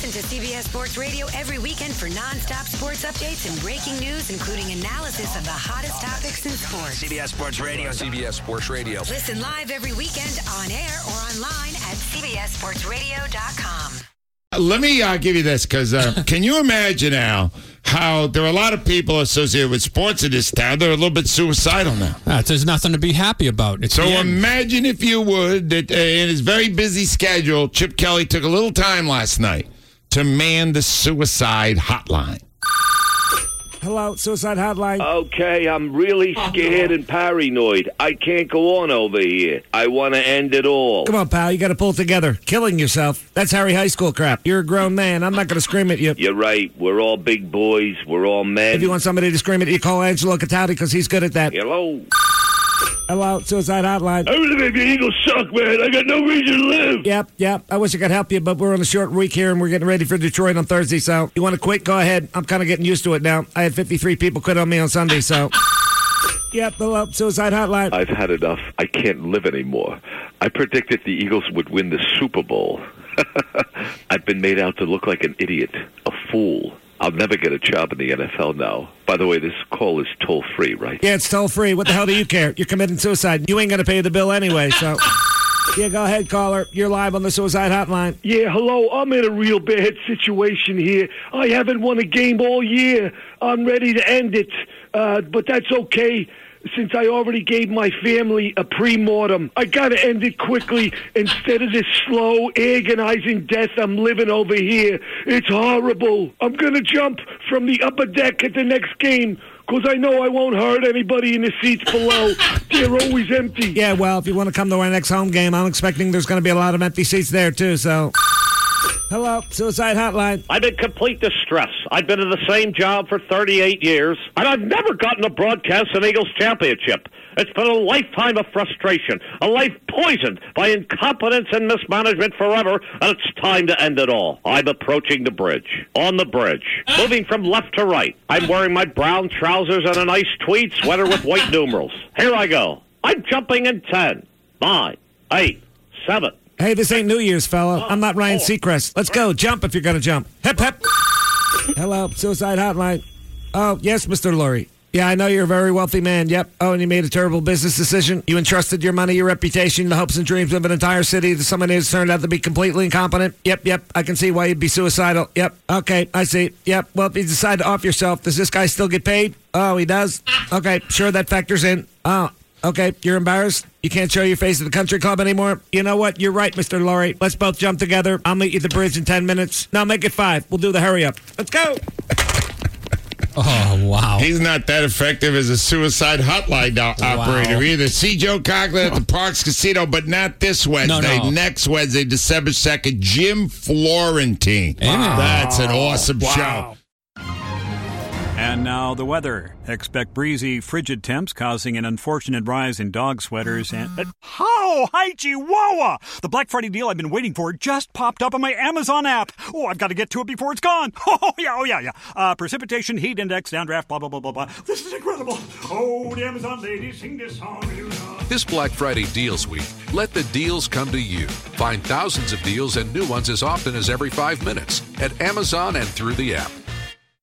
Listen to CBS Sports Radio every weekend for nonstop sports updates and breaking news, including analysis of the hottest topics in sports. CBS Sports Radio. CBS Sports Radio. Listen live every weekend on air or online at CBSSportsRadio.com. Let me give you this, because can you imagine now how there are a lot of people associated with sports in this town that are a little bit suicidal now? There's nothing to be happy about. So imagine, if you would, that in his very busy schedule, Chip Kelly took a little time last night to man the suicide hotline. Hello, suicide hotline. Okay, I'm really scared and paranoid. I can't go on over here. I want to end it all. Come on, pal, you got to pull it together. Killing yourself, that's Harry High School crap. You're a grown man. I'm not going to scream at you. You're right. We're all big boys. We're all men. If you want somebody to scream at you, call Angelo Cataldi, because he's good at that. Hello? Hello, suicide hotline. I really think the Eagles suck, man. I got no reason to live. Yep. I wish I could help you, but we're on a short week here, and we're getting ready for Detroit on Thursday, so you want to quit? Go ahead. I'm kind of getting used to it now. I had 53 people quit on me on Sunday, so... Yep, hello, suicide hotline. I've had enough. I can't live anymore. I predicted the Eagles would win the Super Bowl. I've been made out to look like an idiot, a fool. I'll never get a job in the NFL now. By the way, this call is toll-free, right? Yeah, it's toll-free. What the hell do you care? You're committing suicide. You ain't going to pay the bill anyway, so... Yeah, go ahead, caller. You're live on the suicide hotline. Yeah, hello. I'm in a real bad situation here. I haven't won a game all year. I'm ready to end it, but that's okay. Since I already gave my family a pre-mortem, I gotta end it quickly instead of this slow, agonizing death I'm living over here. It's horrible. I'm gonna jump from the upper deck at the next game, because I know I won't hurt anybody in the seats below. They're always empty. Yeah, well, if you want to come to our next home game, I'm expecting there's going to be a lot of empty seats there, too, so... Hello, suicide hotline. I'm in complete distress. I've been in the same job for 38 years, and I've never gotten to broadcast an Eagles championship. It's been a lifetime of frustration, a life poisoned by incompetence and mismanagement forever, and it's time to end it all. I'm approaching the bridge. On the bridge. Moving from left to right. I'm wearing my brown trousers and a nice tweed sweater with white numerals. Here I go. I'm jumping in 10, 9, 8, 7... Hey, this ain't New Year's, fella. I'm not Ryan Seacrest. Let's go. Jump if you're going to jump. Hip, hip. Hello, suicide hotline. Oh, yes, Mr. Lurie. Yeah, I know you're a very wealthy man. Yep. Oh, and you made a terrible business decision. You entrusted your money, your reputation, the hopes and dreams of an entire city to someone who's turned out to be completely incompetent. Yep. I can see why you'd be suicidal. Yep. Okay, I see. Yep. Well, if you decide to off yourself, does this guy still get paid? Oh, he does? Okay, sure, that factors in. Oh, okay, you're embarrassed? You can't show your face at the country club anymore? You know what? You're right, Mr. Lurie. Let's both jump together. I'll meet you at the bridge in 10 minutes. No, make it 5. We'll do the hurry up. Let's go. Oh, wow. He's not that effective as a suicide hotline operator either. See Joe Conklin at the Parks Casino, but not this Wednesday. No. Next Wednesday, December 2nd, Jim Florentine. Wow. That's an awesome show. And now the weather. Expect breezy, frigid temps causing an unfortunate rise in dog sweaters and... Oh, hi, Chihuahua! The Black Friday deal I've been waiting for just popped up on my Amazon app. Oh, I've got to get to it before it's gone. Oh, yeah. Precipitation, heat index, downdraft, blah, blah, blah, blah, blah. This is incredible. Oh, the Amazon ladies sing this song. This Black Friday Deals Week, let the deals come to you. Find thousands of deals and new ones as often as every 5 minutes at Amazon and through the app.